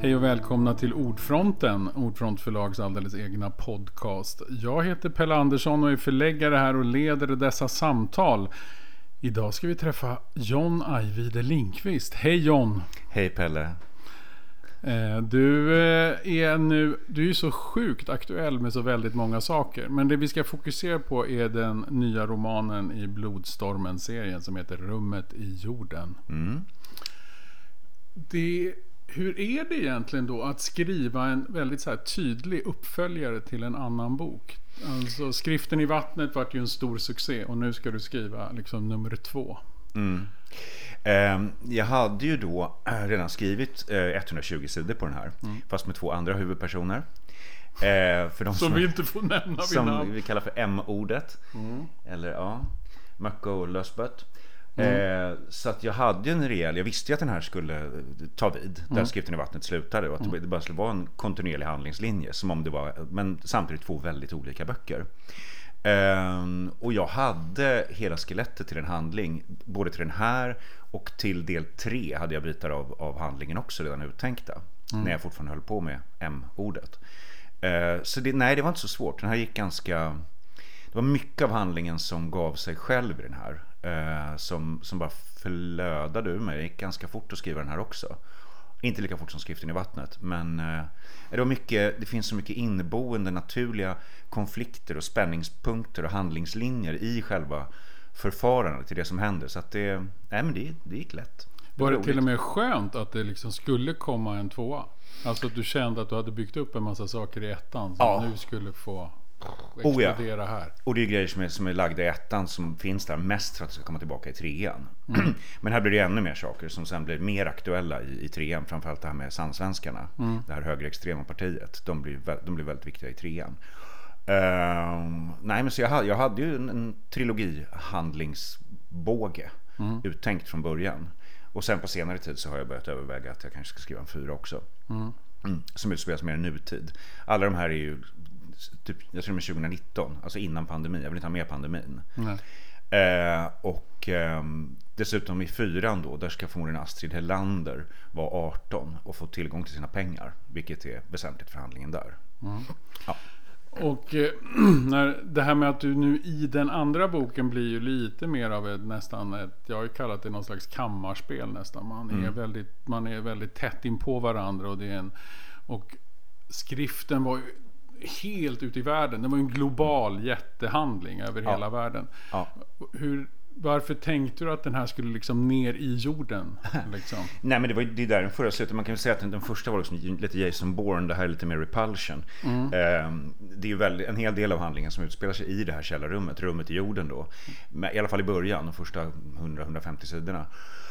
Hej och välkomna till Ordfronten, Ordfront förlags alldeles egna podcast. Jag heter Pelle Andersson och är förläggare här och leder dessa samtal. Idag ska vi träffa John Ajvide Lindqvist. Hej John! Hej Pelle! Du är ju så sjukt aktuell med så väldigt många saker. Men det vi ska fokusera på är den nya romanen i Blodstormen-serien som heter Rummet i jorden. Hur är det egentligen då att skriva en väldigt så här tydlig uppföljare till en annan bok? Alltså Skriften i vattnet var ju en stor succé och nu ska du skriva liksom nummer 2. Jag hade ju då redan skrivit 120 sidor på den här, fast med 2 andra huvudpersoner. För de som vi inte får nämna vid som namn. vi kallar för M-ordet. Eller Möcke och Lösbött. Så att jag hade en rejäl, jag visste ju att den här skulle ta vid där Skriften i vattnet slutade och att det bara skulle vara en kontinuerlig handlingslinje som om det var, men samtidigt 2 väldigt olika böcker. Och jag hade hela skelettet till en handling, både till den här och till del 3 hade jag bitar av handlingen också redan uttänkta när jag fortfarande höll på med M-ordet. Så det var inte så svårt. Den här gick det var mycket av handlingen som gav sig själv i den här, som bara förlödade ur mig. Det gick ganska fort att skriva den här också. Inte lika fort som Skriften i vattnet, men det finns så mycket inneboende naturliga konflikter och spänningspunkter och handlingslinjer i själva förfarandet till det som händer, så att det gick lätt. Var det till och med skönt att det liksom skulle komma en 2? Alltså att du kände att du hade byggt upp en massa saker i ettan som nu skulle få explodera här. Och det är grejer som är lagda i ettan som finns där mest för att det ska komma tillbaka i 3:an. Men här blir det ännu mer saker som sen blir mer aktuella i 3:an, framförallt det här med sandsvenskarna, det här högerextrema partiet. De blir väldigt viktiga i 3:an. Men så jag hade ju en trilogihandlingsbåge uttänkt från början. Och sen på senare tid så har jag börjat överväga att jag kanske ska skriva en 4 också. Som utspelas mer i nutid. Alla de här är ju typ, jag tror med 2019, alltså innan pandemin. Jag vill inte ha med pandemin. Dessutom i 4:an då, där ska förmodligen Astrid Hellander vara 18 och få tillgång till sina pengar, vilket är väsentligt för handlingen där. Och när det här med att du nu i den andra boken blir ju lite mer av jag har ju kallat det någon slags kammarspel nästan. Man är väldigt tätt in på varandra och skriften var ju helt ute i världen. Det var ju en global jättehandling över hela världen. Varför tänkte du att den här skulle liksom ner i jorden? Liksom? Nej, men det är där den förra slutet. Man kan säga att den första var liksom lite Jason Bourne, det här är lite mer Repulsion. Det är ju en hel del av handlingen som utspelar sig i det här källarrummet, rummet i jorden då. I alla fall i början, de första 100-150 sidorna.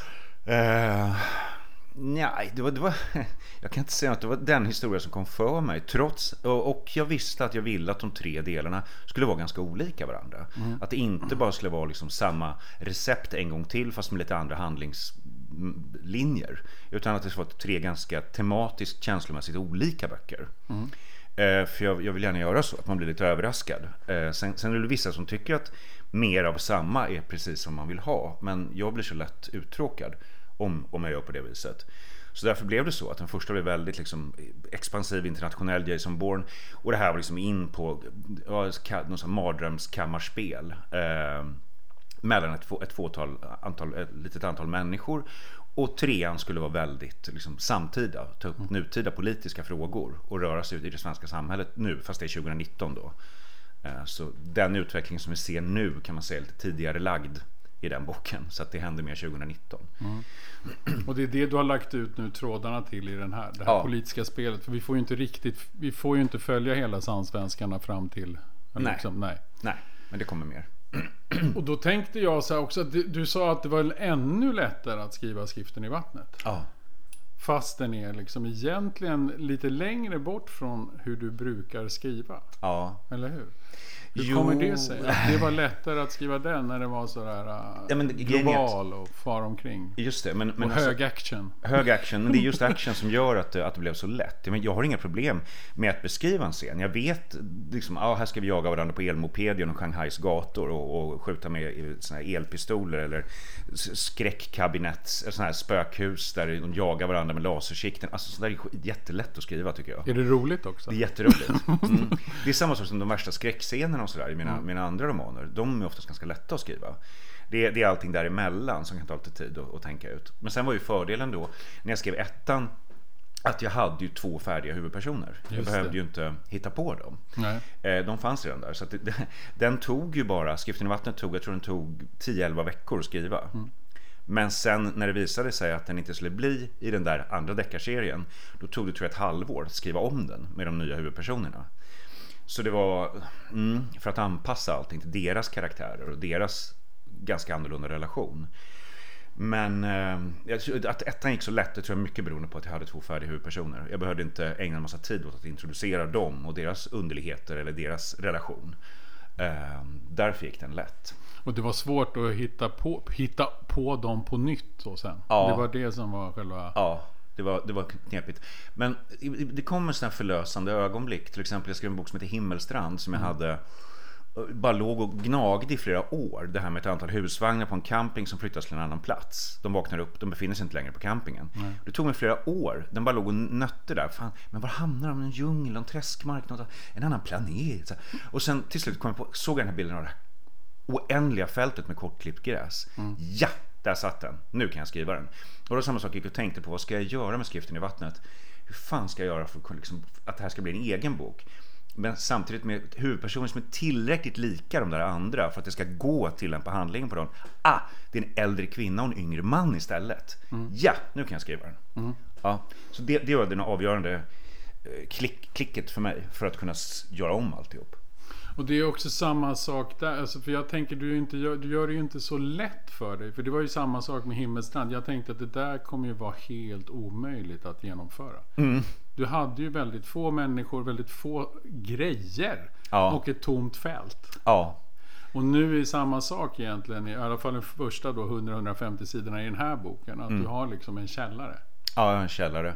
Nej, det var jag kan inte säga att det var den historia som kom för mig, och jag visste att jag ville att de 3 delarna skulle vara ganska olika varandra. Att det inte bara skulle vara liksom samma recept en gång till fast med lite andra handlingslinjer, utan att det skulle vara 3 ganska tematiskt känslomässigt olika böcker. För jag vill gärna göra så att man blir lite överraskad. Sen är det vissa som tycker att mer av samma är precis som man vill ha, men jag blir så lätt uttråkad om jag gör på det viset. Så därför blev det så att den första blev väldigt liksom expansiv, internationell Jason Bourne, och det här var liksom in på någon sån mardrömskammarspel mellan ett litet antal människor, och 3:an skulle vara väldigt liksom samtida, ta upp nutida politiska frågor och röra sig ut i det svenska samhället nu, fast det är 2019 då. Så den utveckling som vi ser nu kan man säga lite tidigare lagd i den boken, så att det händer mer 2019. Och det är det du har lagt ut nu trådarna till i det här politiska spelet, för vi får ju inte följa hela sandsvenskarna fram till Nej, men det kommer mer. Och då tänkte jag så här också att du sa att det var ännu lättare att skriva Skriften i vattnet. Fast den är liksom egentligen lite längre bort från hur du brukar skriva. Eller hur? Hur kommer det sig? Att det var lättare att skriva den när det var sådär global och far omkring. Just det, men och hög action. Hög action, men det är just action som gör att det blev så lätt. Jag har inga problem med att beskriva en scen. Jag vet liksom, här ska vi jaga varandra på elmoped genom Shanghais gator och skjuta med såna här elpistoler eller skräckkabinett, såna här spökhus där de jagar varandra med lasersikten. Alltså sånt där är jättelätt att skriva, tycker jag. Är det roligt också? Det är jätteroligt. Det är samma sak som de värsta skräckscenerna och sådär i mina andra romaner. De är oftast ganska lätta att skriva. Det är allting däremellan som kan ta lite tid att tänka ut. Men sen var ju fördelen då, när jag skrev ettan, att jag hade ju 2 färdiga huvudpersoner. Jag behövde ju inte hitta på dem. Nej. De fanns redan där. Så att den tog ju bara, Skriften i vattnet jag tror den tog 10-11 veckor att skriva. Men sen när det visade sig att den inte skulle bli i den där andra deckarserien, då tog det, tror jag, ett halvår att skriva om den med de nya huvudpersonerna. Så det var för att anpassa allting till deras karaktärer och deras ganska annorlunda relation. Men att ettan gick så lätt, det tror jag mycket beroende på att jag hade 2 färdiga huvudpersoner. Jag behövde inte ägna en massa tid åt att introducera dem och deras underligheter eller deras relation. Därför gick den lätt. Och det var svårt att hitta på dem på nytt och sen. Ja. Det var det som var själva... Ja, det var knepigt. Men det kommer sådana förlösande ögonblick. Till exempel jag skrev en bok som heter Himmelstrand som jag hade bara låg och gnagde i flera år. Det här med ett antal husvagnar på en camping som flyttas till en annan plats. De vaknar upp, de befinner sig inte längre på campingen. Det tog mig flera år. Den bara låg och nötte där. Fan, men var hamnar de? En djungel, en träskmark, en annan planet. Och sen till slut kom jag på, såg jag den här bilden av det här oändliga fältet med kortklippt gräs. Ja, där satt den. Nu kan jag skriva den. Och då samma sak gick och tänkte på, vad ska jag göra med Skriften i vattnet? Hur fan ska jag göra för att det här ska bli en egen bok? Men samtidigt med huvudpersoner som är tillräckligt lika de där andra för att det ska gå att tillämpa handlingen på dem. Det är en äldre kvinna och en yngre man istället. Ja, nu kan jag skriva den. Ja, så det var den avgörande klicket för mig för att kunna göra om alltihop. Och det är också samma sak där, alltså, för jag tänker du gör det ju inte så lätt för dig, för det var ju samma sak med Himmelstrand. Jag tänkte att det där kommer ju vara helt omöjligt att genomföra. Du hade ju väldigt få människor, väldigt få grejer och ett tomt fält. Ja. Och nu är samma sak egentligen, i alla fall den första då 100-150 sidorna i den här boken, att du har liksom en källare. Ja, en källare.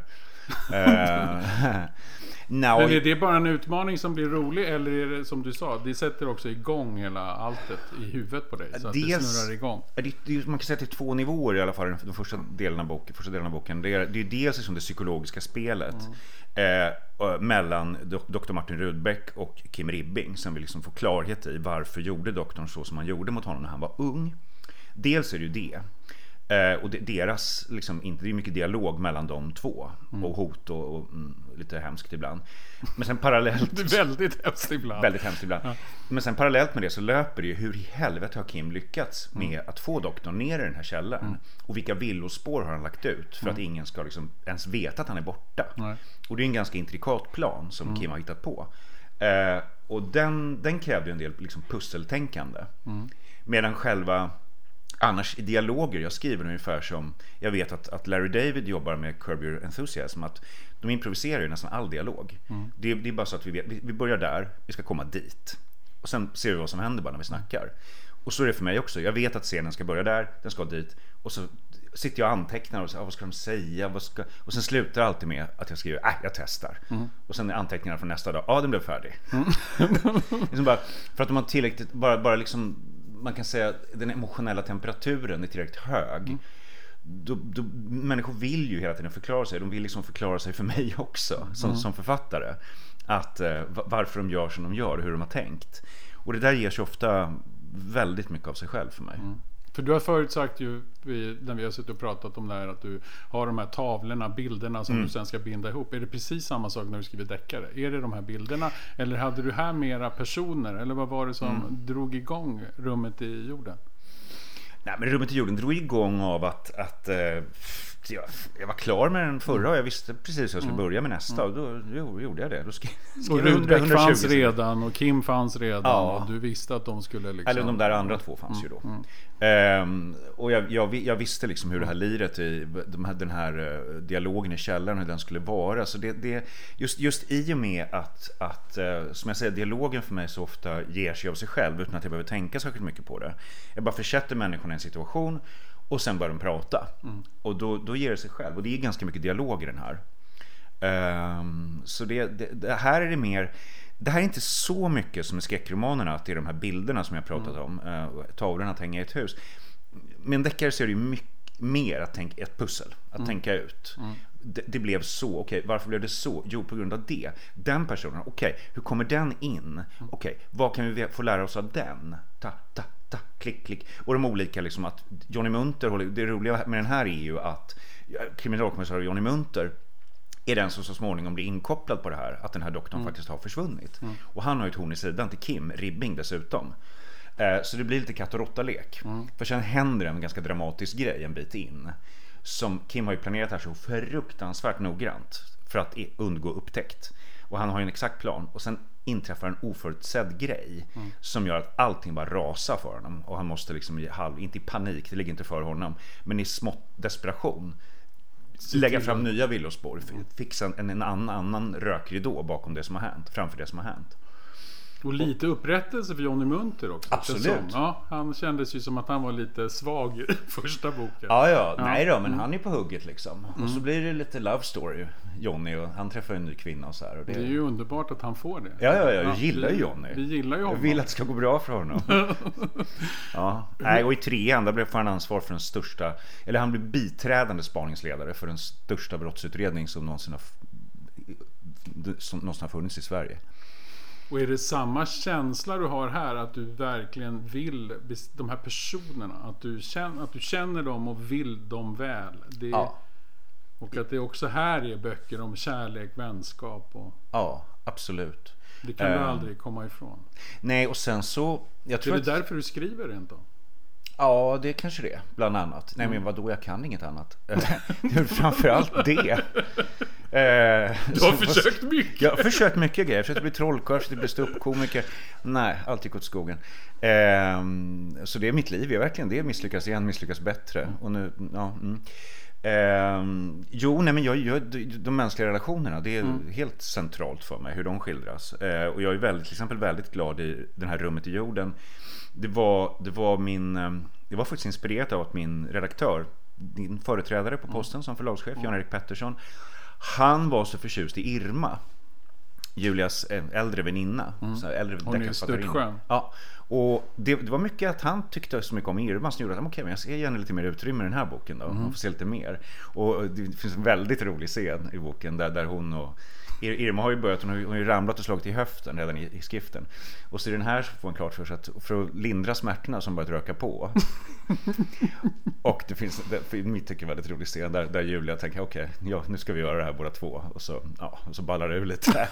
Men är det bara en utmaning som blir rolig, eller är det som du sa, det sätter också igång hela alltet i huvudet på dig så att det snurrar igång? Man kan säga till 2 nivåer i alla fall den första delen av boken. Det är dels liksom det psykologiska spelet mellan Dr. Martin Rudbeck och Kim Ribbing, som vill liksom få klarhet i varför gjorde doktorn så som han gjorde mot honom när han var ung. Dels är det ju det. Och deras liksom, inte, det är mycket dialog mellan de två och hot och lite hemskt ibland. Men sen parallellt det är väldigt hemskt ibland. Ja. Men sen parallellt med det så löper det ju, hur i helvete har Kim lyckats med att få doktorn ner i den här källaren och vilka villospår har han lagt ut för att ingen ska liksom ens veta att han är borta. Och det är en ganska intrikat plan som Kim har hittat på. Och den krävde en del liksom pusseltänkande. Medan själva annars i dialoger jag skriver ungefär som, jag vet att Larry David jobbar med Curb Your Enthusiasm, att de improviserar ju nästan all dialog. Det är bara så att vi börjar där, vi ska komma dit och sen ser vi vad som händer bara när vi snackar. Och så är det för mig också, jag vet att scenen ska börja där, den ska dit, och så sitter jag och antecknar och så, vad ska de säga, och sen slutar det alltid med att jag skriver, jag testar. Och sen är anteckningarna från nästa dag, den blev färdig. Liksom bara, för att de har tillräckligt, bara liksom, man kan säga att den emotionella temperaturen är tillräckligt hög. Då, människor vill ju hela tiden förklara sig. De vill liksom förklara sig för mig också som författare. Att varför de gör som de gör och hur de har tänkt. Och det där ger sig ofta väldigt mycket av sig själv för mig. För du har förut sagt ju, när vi har suttit och pratat om det här, att du har de här tavlorna, bilderna som du sen ska binda ihop. Är det precis samma sak när du skriver deckare? Är det de här bilderna? Eller hade du här mera personer? Eller vad var det som drog igång Rummet i jorden? Nej, men Rummet i jorden drog igång av att jag var klar med den förra och jag visste precis hur jag skulle börja med nästa och då gjorde jag det. Då skrev och Rudbeck fanns redan och Kim fanns redan och du visste att de skulle liksom... Eller de där andra två fanns ju då. Och jag visste liksom hur det här liret i den här dialogen i källaren, hur den skulle vara. Så det just i och med att som jag säger, dialogen för mig så ofta ger sig av sig själv utan att jag behöver tänka särskilt mycket på det. Jag bara försätter människorna i en situation och sen börjar de prata. Och då ger det sig själv. Och det är ganska mycket dialog i den här. Så det här är det mer... Det här är inte så mycket som i skräckromanerna, att det är de här bilderna som jag pratat om, tavlorna att hänga i ett hus. Men deckare så är det ju mycket mer att tänka ett pussel, att tänka ut. Det blev så, okej, varför blev det så? Jo, på grund av det. Den personen, okej, hur kommer den in? Okej, vad kan vi få lära oss av den? Klick, klick. Och de olika liksom, att Johnny Munter, det roliga med den här är ju att kriminalkommissarie Johnny Munter är den som så småningom blir inkopplad på det här, att den här doktorn faktiskt har försvunnit. Och han har ju ett horn i sidan till Kim Ribbing dessutom. Så det blir lite katt och råtta-lek. För sen händer en ganska dramatisk grej en bit in, som Kim har ju planerat här så fruktansvärt noggrant för att undgå upptäckt. Och han har ju en exakt plan, och sen inträffar en oförutsedd grej som gör att allting bara rasar för honom, och han måste liksom inte i panik, det ligger inte för honom, men i smått desperation lägga fram nya villospår, fixa en annan rökridå bakom det som har hänt, framför det som har hänt. Och lite upprättelse för Johnny Munter också. Absolut. Ja, han kändes ju som att han var lite svag i första boken. Nej då, men han är på hugget liksom. Och så blir det lite love story, Johnny, och han träffar en ny kvinna och så här. Och det är ju underbart att han får det. Jag gillar ju Johnny. Vi gillar ju honom. Jag vill att det ska gå bra för honom. Och i 3:an där får han ansvar för den största, eller han blir biträdande spaningsledare för den största brottsutredning som någonsin har funnits i Sverige. Och är det samma känsla du har här, att du verkligen vill de här personerna, att du känner dem och vill dem väl? Och att det också här är böcker om kärlek, vänskap och... Ja, absolut. Det kan du aldrig komma ifrån. Nej, och sen så... Jag tror är det därför du skriver det inte? Ja, det är kanske det, bland annat. Nej, men vadå, jag kan inget annat. Det är framförallt det. Du har försökt mycket. Jag har försökt mycket grejer. Jag försökte bli trollkarl, jag försökte bli ståuppkomiker. Nej, allt gick åt skogen. Så det är mitt liv. Jag verkligen det. Misslyckas igen, misslyckas bättre. Och nu, men jag gör de mänskliga relationerna. Det är helt centralt för mig, hur de skildras. Och jag är till exempel väldigt glad i den här Rummet i jorden. Det var faktiskt inspirerat av att min redaktör, din företrädare på posten som förlagschef, Jan-Erik Pettersson, han var så förtjust i Irma, Julias äldre väninna. Hon är störtskön. Ja, och det var mycket att han tyckte så mycket om Irma som gjorde att men jag ska ge henne lite mer utrymme i den här boken då. Man får se lite mer. Och det finns en väldigt rolig scen i boken där hon och Irma har ju börjat, hon har ju ramlat och slagit i höften redan i skriften. Och så i den här så får hon klart för sig att för att lindra smärtorna som börjat röka på. Och det finns mitt tycker väldigt rolig scen där Julia tänker okej, nu ska vi göra det här båda två. Och så ballar det ur lite.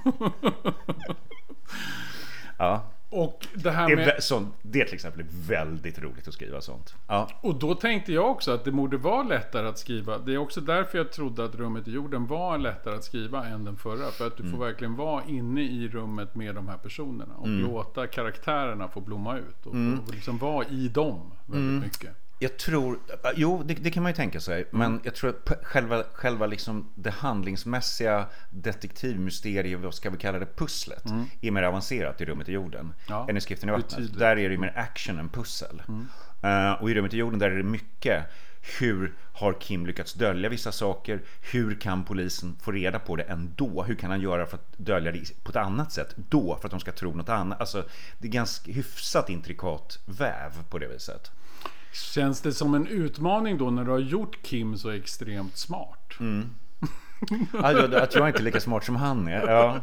Ja. Och det här med... det till exempel är väldigt roligt att skriva sånt. Ja. Och då tänkte jag också att det borde vara lättare att skriva. Det är också därför jag trodde att Rummet i jorden var lättare att skriva än den förra. För att du får verkligen vara inne i rummet med de här personerna och låta karaktärerna få blomma ut och liksom vara i dem väldigt mycket. Jag tror, det kan man ju tänka sig, men jag tror att själva liksom det handlingsmässiga detektivmysteriet, vad ska vi kalla det, pusslet, är mer avancerat i Rummet i jorden än i Skriften i vattnet. Där är det mer action än pussel. Och i Rummet i jorden där är det mycket hur har Kim lyckats dölja vissa saker, hur kan polisen få reda på det ändå, hur kan han göra för att dölja det på ett annat sätt då för att de ska tro något annat. Alltså det är ganska hyfsat intrikat väv på det viset. Känns det som en utmaning då när du har gjort Kim så extremt smart? Att jag är inte lika smart som han är.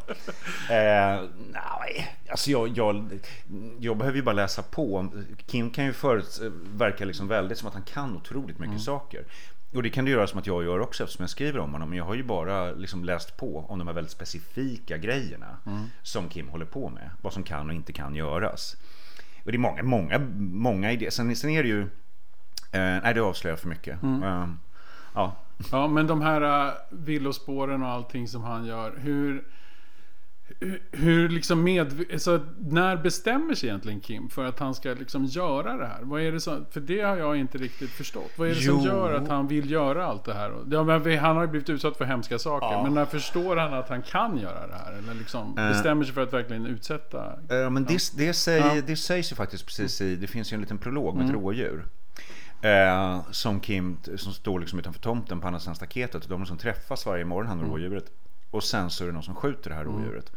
Nej, alltså jag behöver ju bara läsa på. Kim kan ju verka liksom väldigt som att han kan otroligt mycket saker. Och det kan det göra som att jag gör också eftersom jag skriver om honom. Men jag har ju bara liksom läst på om de här väldigt specifika grejerna som Kim håller på med. Vad som kan och inte kan göras. Och det är många idéer. Sen är det ju... nej, det avslöjar för mycket. Ja, men de här villospåren och allting som han gör, hur liksom alltså, när bestämmer sig egentligen Kim för att han ska liksom göra det här? Vad är det som, för det har jag inte riktigt förstått. Vad är det som gör att han vill göra allt det här? Ja, men han har ju blivit utsatt för hemska saker, men när förstår han att han kan göra det här? Eller liksom bestämmer sig för att verkligen utsätta? Men det sägs ju faktiskt precis det finns ju en liten prolog med ett rådjur. Som står liksom utanför tomten på andra sidan staketet. De som träffas varje morgon, han och rådjuret. Och sen så är det någon som skjuter det här rådjuret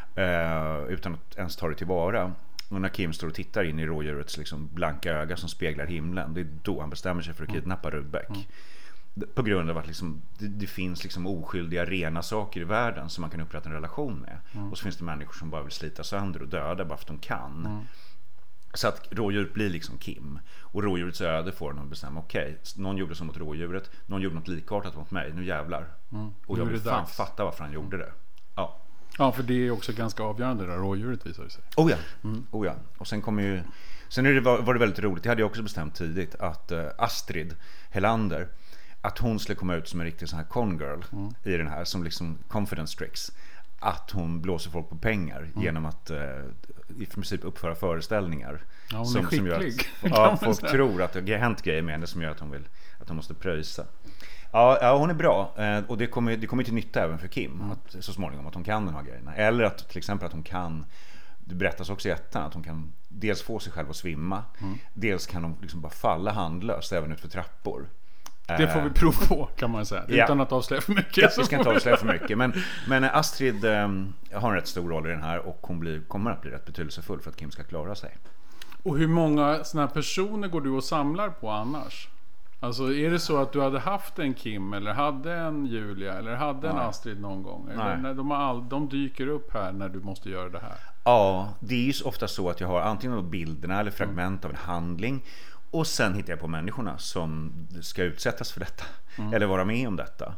utan att ens ta det tillvara. Och när Kim står och tittar in i rådjurets liksom blanka öga som speglar himlen, det är då han bestämmer sig för att kidnappa Rudbeck. På grund av att liksom, det finns liksom oskyldiga, rena saker i världen som man kan upprätta en relation med. Och så finns det människor som bara vill slita sönder och döda bara för att de kan. Så att rådjuret blir liksom Kim. Och rådjurets öde får honom att bestämma, okej, någon gjorde så mot rådjuret, någon gjorde något likartat mot mig, nu jävlar. Och jag vill fan fatta varför han gjorde det. Ja, för det är också ganska avgörande där rådjuret visar sig. Oh ja. Och sen kommer ju... Sen var det väldigt roligt, det hade jag också bestämt tidigt, att Astrid Helander, att hon skulle komma ut som en riktig sån här con girl i den här, som liksom confidence tricks. Att hon blåser folk på pengar genom att i princip uppföra föreställningar. Ja, hon är skicklig. Som gör att, folk tror att det har hänt grejer med henne som gör att hon måste pröjsa. Ja, hon är bra. Och det kommer till nytta även för Kim att, så småningom, att hon kan de här grejerna. Eller att till exempel att hon kan, det berättas också i ettan, att hon kan dels få sig själv att svimma, dels kan hon liksom bara falla handlöst även ut för trappor. Det får vi prov på, kan man säga, utan att avslöja för mycket. Ja, vi ska inte avslöja för mycket. Men Astrid har en rätt stor roll i den här, och hon kommer att bli rätt betydelsefull för att Kim ska klara sig. Och hur många såna här personer går du och samlar på annars? Alltså är det så att du hade haft en Kim, eller hade en Julia, eller hade en Astrid någon gång? Eller när de dyker upp här när du måste göra det här? Ja, det är ju ofta så att jag har antingen bilderna eller fragment av en handling. Och sen hittar jag på människorna som ska utsättas för detta. Eller vara med om detta.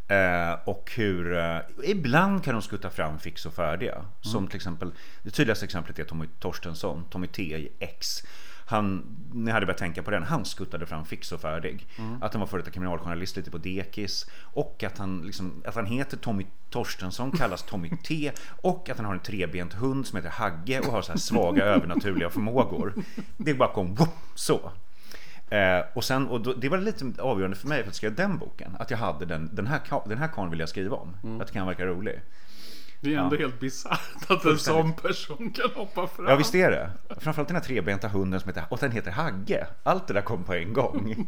Och hur ibland kan de skutta fram fix och färdiga. Som till exempel, det tydligaste exemplet är Tommy Torstensson, Tommy T i X. När jag hade börjat tänka på den, han skuttade fram fix och färdig. Att han var före detta kriminaljournalist lite på dekis. Och att han heter Tommy Torstensson, kallas Tommy T. Och att han har en trebent hund som heter Hagge och har så här svaga övernaturliga förmågor. Det bara kom så. Det var lite avgörande för mig för att skriva den boken, att jag hade den här karln vill jag skriva om. Att det kan verka rolig. Det är ändå helt bisarrt att en sån person kan hoppa fram. Ja, visst är det. Framförallt den här trebenta hunden den heter Hagge. Allt det där kom på en gång.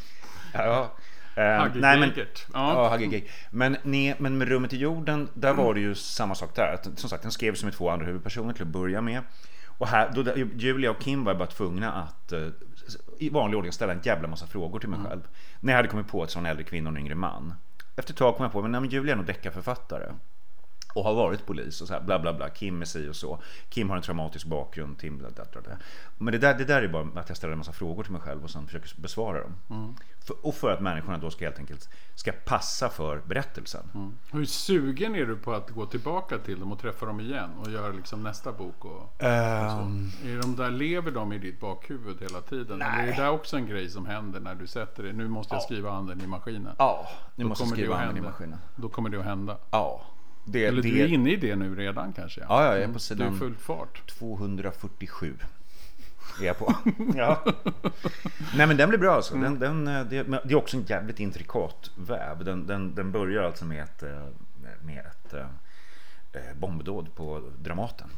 Hagge Geigert. Men med Rummet i jorden, där var det ju samma sak där. Som sagt, den skrevs med 2 andra huvudpersoner till att börja med. Och här, då Julia och Kim var bara tvungna att i vanlig ordning ställa en jävla massa frågor till mig själv. När jag hade kommit på att sån äldre kvinna och en yngre man. Efter ett tag kom jag på, men Julia är nog deckarförfattare och har varit polis och så här, bla bla bla, Kim är si och så. Kim har en traumatisk bakgrund, Tim bla bla bla. Men det där är bara att jag ställer en massa frågor till mig själv och sen försöker besvara dem. Och för att människorna då ska helt enkelt ska passa för berättelsen. Hur sugen är du på att gå tillbaka till dem och träffa dem igen och göra liksom nästa bok och är de där, lever de i ditt bakhuvud hela tiden? Nej. Eller är det också en grej som händer när du sätter det? Nu måste jag skriva anden i maskinen. Ja, nu måste jag skriva anden i maskinen. Då kommer det att hända. Ja. Eller du är inne i det nu redan kanske. Ja, jag är på sidan. Det är full fart. 247 är jag på. Ja. Nej, men den blir bra alltså. Det är också en jävligt intrikat väv. Den börjar alltså med ett bombdåd på Dramaten.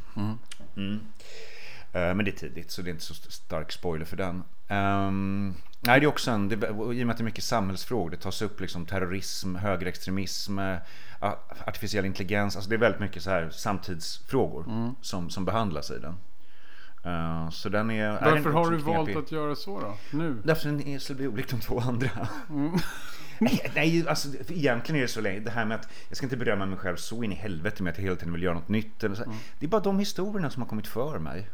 Men det är tidigt, så det är inte så stark spoiler för den. Nej, det är också i och med att det är mycket samhällsfrågor. Det tas upp liksom terrorism, högerextremism, artificiell intelligens. Alltså det är väldigt mycket så här samtidsfrågor som behandlas i den. Så den är. Varför har du valt att göra så då? Nu? Därför den är så olikt de 2 andra. Nej, alltså egentligen är det så länge. Det här med att jag ska inte berömma mig själv så in i helvete med att jag hela tiden vill göra något nytt eller så. Det är bara de historierna som har kommit för mig.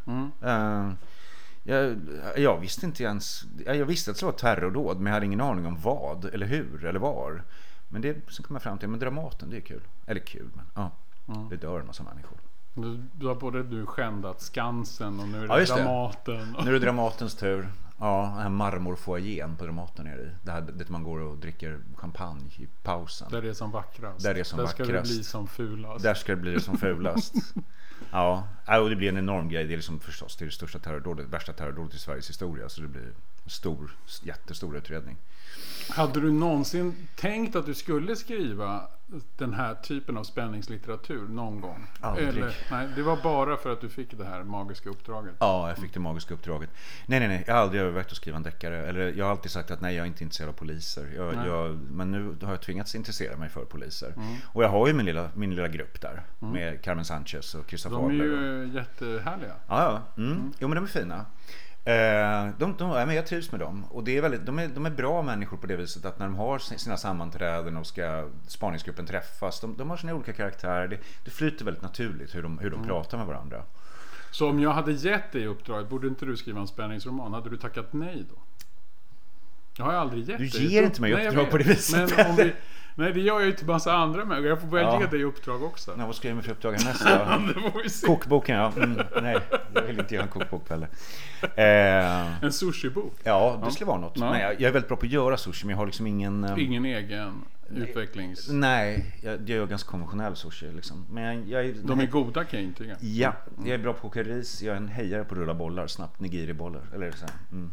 Jag visste inte ens. Jag visste att det var terrordåd, men jag hade ingen aning om vad eller hur eller var. Men det som kom jag fram till, men Dramaten, det är kul. Eller kul, men det dör en massa människor. Du har både skändat Skansen och nu är det Dramaten. Nu är det Dramatens tur. Ja, den här marmorfoajén på Dramaten nere i. Det man går och dricker champagne i pausen. Där det är som vackrast. Där ska det bli som fulast. Där ska det bli som fulast. Ja, och det blir en enorm grej. Det är liksom förstås det största terrordådet, värsta terrordådet i Sveriges historia. Så det blir en jättestor utredning. Hade du någonsin tänkt att du skulle skriva den här typen av spänningslitteratur någon gång? Aldrig. Eller, nej, det var bara för att du fick det här magiska uppdraget. Ja, jag fick det magiska uppdraget. Nej, jag har aldrig övervägt att skriva en deckare. Eller jag har alltid sagt att nej, jag är inte intresserad av poliser. Men nu har jag tvingats intressera mig för poliser. Och jag har ju min lilla grupp där. Med Carmen Sanchez och Christopher Adler. De är ju jättehärliga. Ja. Jo, men de är fina. Men jag trivs med dem. Och det är de är bra människor på det viset att när de har sina sammanträden och ska spaningsgruppen träffas, de har sina olika karaktärer. Det flyter väldigt naturligt hur de pratar med varandra. Så om jag hade gett dig uppdraget, borde inte du skriva en spänningsroman? Hade du tackat nej då? Jag har aldrig gett dig. Du ger inte mig uppdrag på det viset. Men nej, det gör jag ju till massa andra människor. Jag får börja ge dig uppdrag också. Vad ska jag med för uppdrag nästa? Kokboken, ja. Nej, jag vill inte göra en kokbok heller. En sushi-bok? Ja, det skulle vara något. Ja. Nej, jag är väldigt bra på att göra sushi, men jag har liksom ingen egen utvecklings... Nej, jag gör ganska konventionell sushi liksom. Men de är goda, kan jag intyga. Ja, jag är bra på att koka ris. Jag är en hejare på att rulla bollar snabbt, nigiribollar. Eller så här.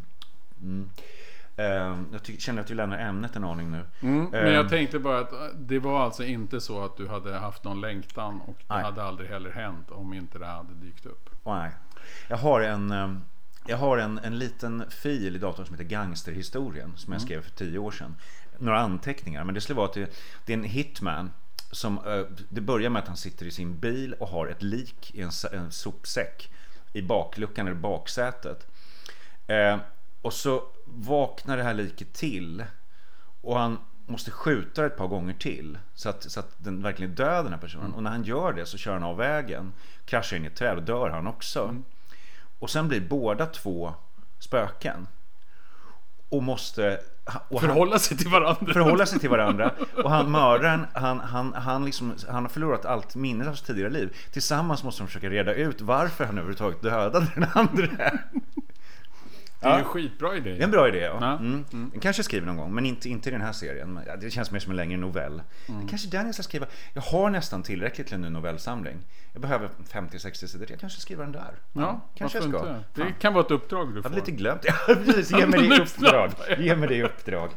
Jag känner att vi lämnar ämnet en aning nu. Men jag tänkte bara att det var alltså inte så att du hade haft någon längtan, och det hade aldrig heller hänt om inte det hade dykt upp. Nej. Jag har en liten fil i datorn som heter Gangsterhistorien, som jag skrev för 10 år sedan. Några anteckningar, men det skulle vara att det är en hitman som det börjar med att han sitter i sin bil och har ett lik i en sopsäck i bakluckan eller baksätet. Och så vaknar det här liket till och han måste skjuta ett par gånger till så att den verkligen dör, den här personen. Och när han gör det så kör han av vägen, kraschar in i ett träd och dör han också. Och sen blir båda två spöken och måste förhålla sig till varandra. Och han mördaren, han har förlorat allt minne av sitt tidigare liv. Tillsammans måste de försöka reda ut varför han överhuvudtaget dödade den andra. Det är en skitbra idé. Det är en bra idé, ja. Den kanske skriver någon gång, men inte i den här serien. Det känns mer som en längre novell. Kanske den jag ska skriva. Jag har nästan tillräckligt till en ny novellsamling. Jag behöver 50-60 sidor. Jag kanske skriver den där. Ja, kanske jag ska. Inte. Det kan vara ett uppdrag du får. Jag har lite glömt. Ge mig det uppdrag.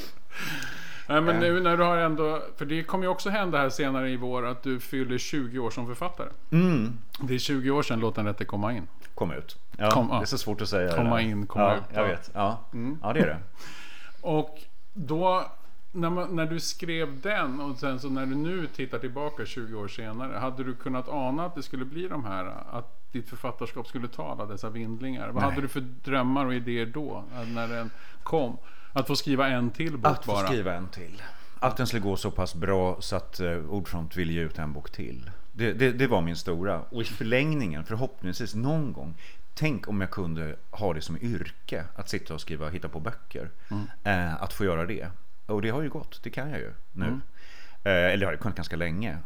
Nej, men nu när du har ändå, för det kommer ju också hända här senare i vår att du fyller 20 år som författare. Det är 20 år sedan Låt den rätte komma in. Kom ut. Ja, det är så svårt att säga. Komma ut. Jag vet. Ja, det är det. Och då när du skrev den och sen så när du nu tittar tillbaka 20 år senare, hade du kunnat ana att det skulle bli de här, att ditt författarskap skulle ta alla dessa vindlingar? Vad hade du för drömmar och idéer då när den kom? Att få skriva en till bok bara? Att få skriva en till. Att den skulle gå så pass bra så att Ordfront ville ge ut en bok till. Det var min stora. Och i förlängningen, förhoppningsvis någon gång, tänk om jag kunde ha det som yrke, att sitta och skriva, hitta på böcker. Att få göra det. Och det har ju gått, det kan jag ju nu. Eller det har jag kunnat ganska länge.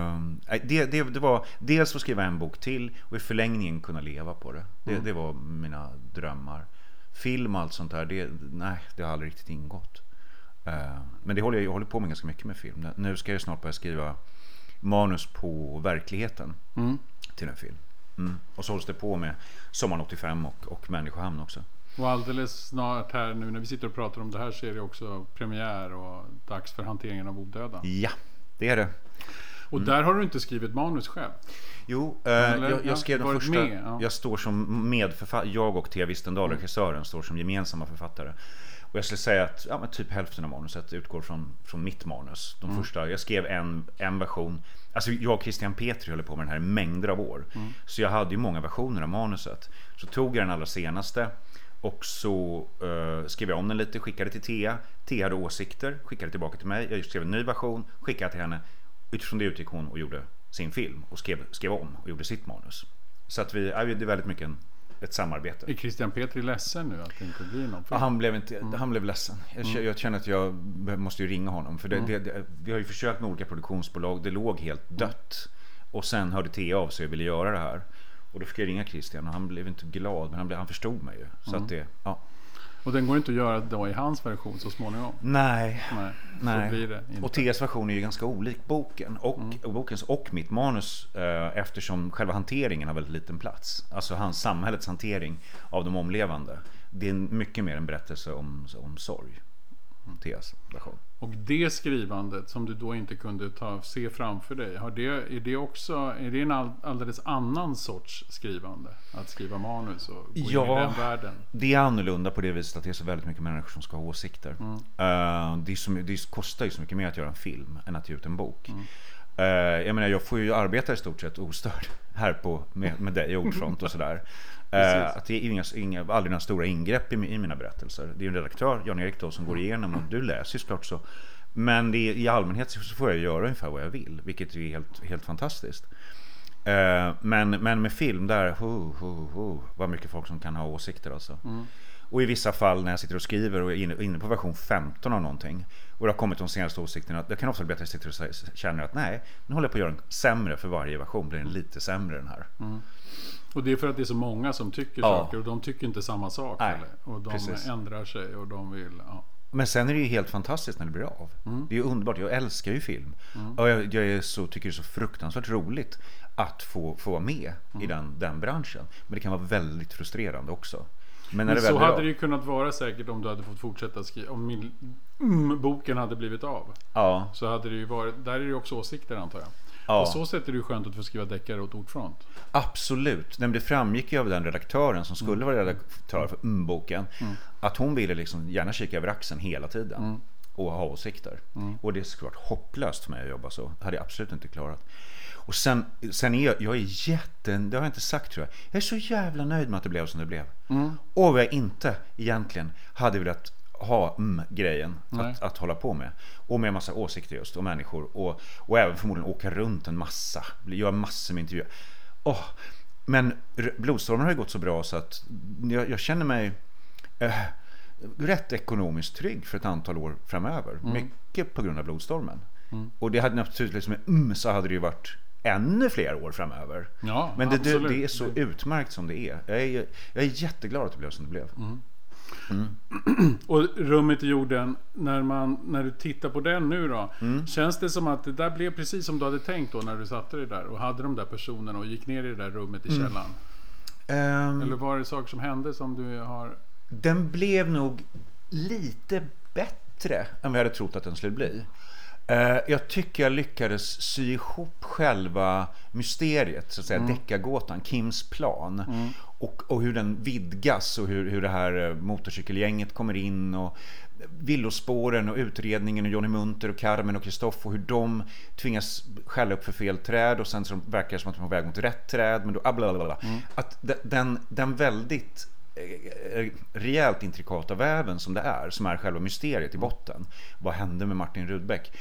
Det var dels att skriva en bok till och i förlängningen kunna leva på det. Det var mina drömmar. Film och allt sånt där, det har aldrig riktigt ingått. Men jag håller på med ganska mycket med film. Nu ska jag snart börja skriva manus på verkligheten till en film. Och så hålls det på med Sommaren 85 och Människohamn också. Och alldeles snart här nu när vi sitter och pratar om det här så är det också premiär och dags för hanteringen av Odöda. Ja, det är det. Och där har du inte skrivit manus själv? Jo, jag skrev den första. Jag står som medförfattare. Jag och Thea Wistendal, regissören, står som gemensamma författare. Och jag skulle säga att typ hälften av manuset utgår från mitt manus. De första, jag skrev en version. Alltså jag och Christian Petri höll på med den här i mängder av år. Så jag hade ju många versioner av manuset. Så tog jag den allra senaste och så skrev jag om den lite, skickade till Thea. Thea hade åsikter, skickade tillbaka till mig. Jag skrev en ny version, skickade till henne. Utifrån det utgick hon och gjorde sin film och skrev om och gjorde sitt manus. Så att det är väldigt mycket ett samarbete. Är Christian Petri ledsen nu att det inte blir någon film? Han blev ledsen. Jag känner att jag måste ju ringa honom. För vi har ju försökt med olika produktionsbolag. Det låg helt dött. Och sen hörde Thea av sig och ville göra det här. Och då fick jag ringa Christian och han blev inte glad, men han förstod mig ju. Så att Och den går inte att göra då i hans version så småningom. Nej. Så blir det inte. Och Theas version är ju ganska olik boken bokens och mitt manus, eftersom själva hanteringen har väldigt liten plats. Alltså samhällets hantering av de omlevande. Det är mycket mer en berättelse om sorg. Theas version. Och det skrivandet som du då inte kunde se framför dig, är det en alldeles annan sorts skrivande? Att skriva manus och gå in i den världen? Det är annorlunda på det viset att det är så väldigt mycket människor som ska ha åsikter. Det kostar ju så mycket mer att göra en film än att ge ut en bok. Jag menar, jag får ju arbeta i stort sett ostörd här med dig i Ordfront och sådär. Att det är aldrig några stora ingrepp i mina berättelser. Det är ju en redaktör, Jan-Erik då, som går igenom, och du läser ju såklart så. Men i allmänhet så får jag göra ungefär vad jag vill, vilket är helt, helt fantastiskt. Men med film där, vad mycket folk som kan ha åsikter alltså. Och i vissa fall när jag sitter och skriver och är inne på version 15 av någonting, och det har kommit de senaste åsikterna, det kan ofta bli att jag sitter och känner att nej, nu håller jag på att göra en sämre för varje version, blir den lite sämre den här. Och det är för att det är så många som tycker saker, och de tycker inte samma sak. Nej, och de ändrar sig och de vill... Ja. Men sen är det ju helt fantastiskt när det blir av. Det är ju underbart, jag älskar ju film. Och jag tycker det är så fruktansvärt roligt att få vara med i den branschen. Men det kan vara väldigt frustrerande också. Men så hade det ju kunnat vara säkert om du hade fått fortsätta skriva, om boken hade blivit av. Ja. Så hade det ju varit, där är det ju också åsikter, antar jag. Ja. Och så sätter det ju skönt att få skriva deckare åt Ordfront. Absolut. Men det framgick ju av den redaktören som skulle vara redaktör för boken, att hon ville liksom gärna kika över axeln hela tiden och ha åsikter. Och det är såklart hopplöst för mig att jobba så. Det hade jag absolut inte klarat. Och sen är jag det har jag inte sagt, tror jag. Jag är så jävla nöjd med att det blev som det blev. Och vad jag inte egentligen hade velat ha grejen att hålla på med. Och med en massa åsikter just, och människor. Och även förmodligen åka runt en massa. Göra massor med intervjuer. Men Blodstormen har ju gått så bra så att jag känner mig rätt ekonomiskt trygg för ett antal år framöver. Mycket på grund av Blodstormen. Och det hade naturligtvis så hade det ju varit ännu fler år framöver. Ja, men det är så utmärkt som det är. Jag är jätteglad att det blev som det blev. Och Rummet i jorden, när du tittar på den nu då, känns det som att det där blev precis som du hade tänkt då när du satte dig där och hade de där personerna och gick ner i det där rummet i källaren? Eller var det saker som hände som du har... Den blev nog lite bättre än vad jag hade trott att den skulle bli. Jag tycker jag lyckades sy ihop själva mysteriet, så att säga, deckargåtan, Kims plan, och hur den vidgas, och hur det här motorcykelgänget kommer in, och villospåren och utredningen, och Johnny Munter och Carmen och Kristoff, och hur de tvingas skälla upp för fel träd, och sen så verkar det som att de är på väg mot rätt träd, men då att den väldigt rejält intrikata väven som det är, som är själva mysteriet i botten. Vad hände med Martin Rudbeck?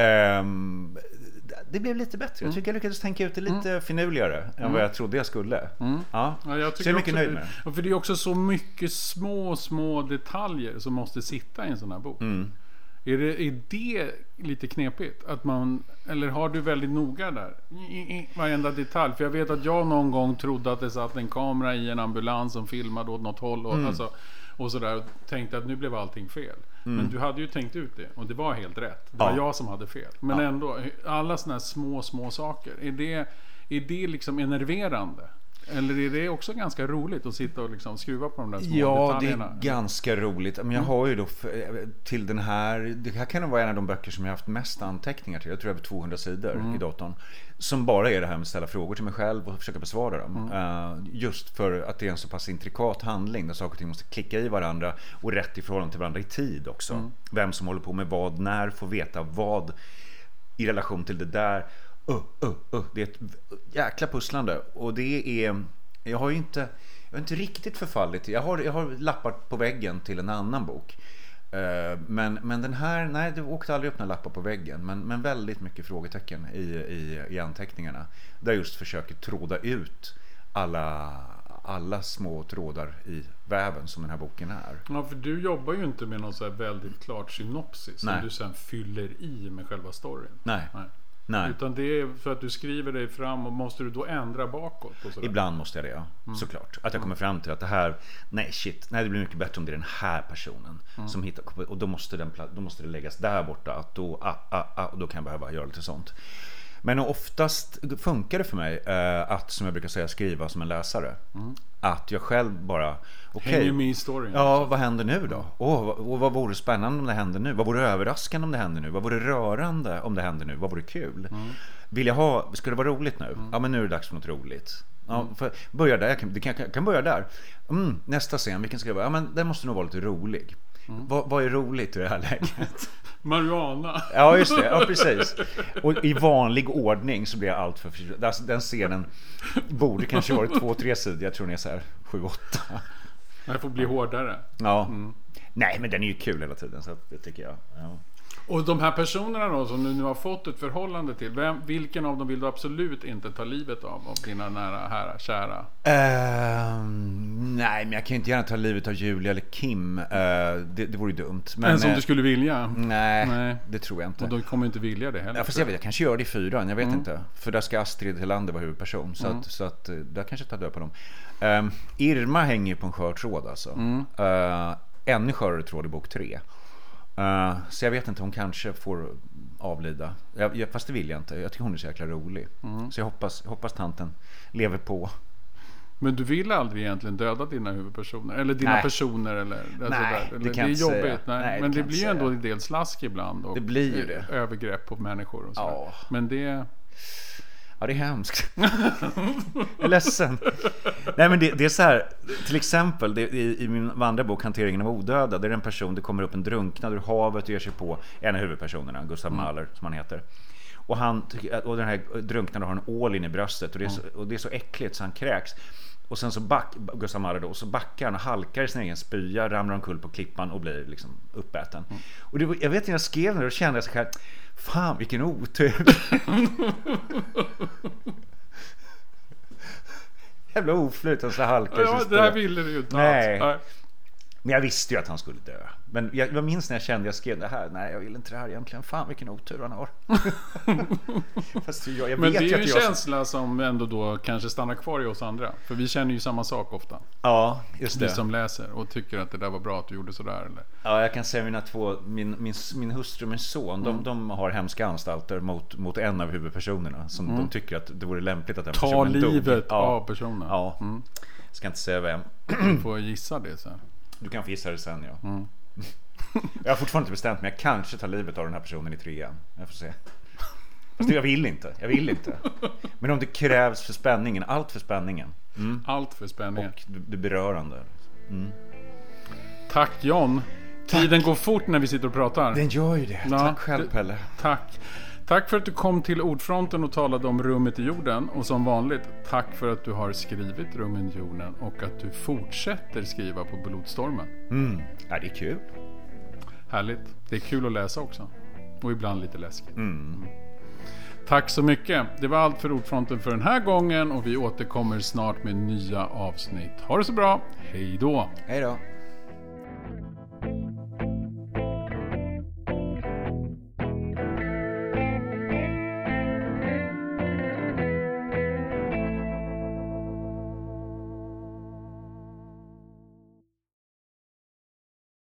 Det blev lite bättre. Jag tycker jag lyckades tänka ut det lite finurligare än vad jag trodde jag skulle. Ja, jag tycker så jag är mycket nöjd med det. För det är också så mycket små detaljer som måste sitta i en sån här bok. Är det lite knepigt? Eller har du väldigt noga där? Varenda detalj. För jag vet att jag någon gång trodde att det satt en kamera i en ambulans som filmade åt något håll. Och sådär. Och tänkte att nu blev allting fel. Men du hade ju tänkt ut det. Och det var helt rätt. Det var jag som hade fel. Men ändå, alla såna här små saker. Är det liksom enerverande? Eller är det också ganska roligt att sitta och liksom skruva på de där små detaljerna? Ja, det är ganska roligt. Men jag har ju då till den här... Det här kan vara en av de böcker som jag har haft mest anteckningar till. Jag tror jag har 200 sidor i datorn. Som bara är det här med att ställa frågor till mig själv och försöka besvara dem. Just för att det är en så pass intrikat handling där saker och ting måste klicka i varandra och rätt i förhållande till varandra i tid också. Vem som håller på med vad, när, får veta vad i relation till det där. Det är ett jäkla pusslande. Och det är... Jag har inte riktigt förfallit. Jag har lappar på väggen till en annan bok. Men den här... Nej, det åkte aldrig upp några lappar på väggen. Men väldigt mycket frågetecken i anteckningarna. Där jag just försöker tråda ut alla små trådar i väven som den här boken är. Ja, för du jobbar ju inte med någon så här väldigt klart synopsis som du sen fyller i med själva storyn. Nej. Nej. Utan det är för att du skriver dig fram och måste du då ändra bakåt? Och ibland måste jag det, ja. Såklart. Att jag kommer fram till att det här, nej det blir mycket bättre om det är den här personen som hittar, och då måste det läggas där borta, att då kan jag behöva göra lite sånt. Men oftast funkar det för mig att, som jag brukar säga, skriva som en läsare. Att jag själv bara hänger med i storyn. Ja, vad händer nu då? Och vad vore spännande om det händer nu? Vad vore överraskande om det händer nu? Vad vore rörande om det händer nu? Vad vore kul? Ska det vara roligt nu? Ja, men nu är det dags för något roligt. Ja, börja där. Jag kan börja där. Nästa scen, vilken ska det vara? Ja, men den måste nog vara lite rolig. Vad är roligt i det här läget? Marijuana. Ja, just det. Ja, precis. Och i vanlig ordning så blir jag allt för förtjust. Alltså, den scenen borde kanske varit 2-3 sidor. Jag tror den är så här 7-8. Det får bli hårdare. Ja. Nej, men den är ju kul hela tiden, så det tycker jag. Ja. Och de här personerna då som du nu har fått ett förhållande till, vilken av dem vill du absolut inte ta livet av dina nära, kära? Nej, men jag kan inte gärna ta livet av Julia eller Kim. Det vore ju dumt. Men, en som du skulle vilja? Nej, det tror jag inte. Och de kommer inte vilja det heller. Ja, fast jag kanske gör det i 4, jag vet inte. För där ska Astrid Helander vara huvudperson. Så att där kanske jag tar död på dem. Irma hänger på en skör tråd alltså. Ännu skörare tråd i bok 3. Så jag vet inte, hon kanske får avlida. Fast det vill jag inte. Jag tycker hon är så jäkla rolig. Så jag hoppas tanten lever på. Men du vill aldrig egentligen döda dina huvudpersoner? Eller dina personer? Eller det kan det är jag jobbigt. säga. Nej, men det blir ju ändå en del slask ibland. Och det blir ju det. Övergrepp på människor och så. Ja. Men det... Ja, det är hemskt. Jag är ledsen. Nej, men det är så här. Till exempel i min andra bok, Hanteringen av odöda, där är en person, det kommer upp en drunknad ur havet och ger sig på en av huvudpersonerna, Gustav Mahler som han heter. Och den här drunknaden har en ål in i bröstet, och det är så äckligt så han kräks. Och sen så Gustav Mahler då, och så backar han och halkar i sin egen spya, ramlar omkull på klippan och blir liksom uppäten. Och jag vet när jag skrev det, då kände jag så här, fan vilken otur. Jävla oflyt och så halkar. Ja, det här ville du ju inte. Nej. Men jag visste ju att han skulle dö. Men jag minns när jag skrev det här. Nej, jag vill inte det här egentligen. Fan vilken otur han har. Fast jag men vet det är ju en att känsla som ändå då kanske stannar kvar i oss andra. För vi känner ju samma sak ofta. Ja, just det. Vi som läser och tycker att det där var bra att du gjorde sådär. Eller? Ja, jag kan säga min hustru och min son, de har hemska anstalter mot en av huvudpersonerna. Som de tycker att det vore lämpligt att den personen dog. Ta livet av personen. Ja, ska inte säga vem. Du får gissa det sen. Du kan få gissa det sen, ja. Jag har fortfarande inte bestämt, men jag kanske tar livet av den här personen i 3. Jag får se. Fast jag vill inte. Men om det krävs för spänningen, allt för spänningen. Allt för spänningen. Och det berörande. Tack John. Tiden går fort när vi sitter och pratar. Den gör ju det. Ja, tack själv, Pelle. Tack för att du kom till Ordfronten och talade om rummet i jorden. Och som vanligt, tack för att du har skrivit Rummen i jorden och att du fortsätter skriva på Blodstormen. Ja, det är kul. Härligt. Det är kul att läsa också. Och ibland lite läskigt. Tack så mycket. Det var allt för Ordfronten för den här gången. Och vi återkommer snart med nya avsnitt. Ha det så bra. Hej då. Hej då.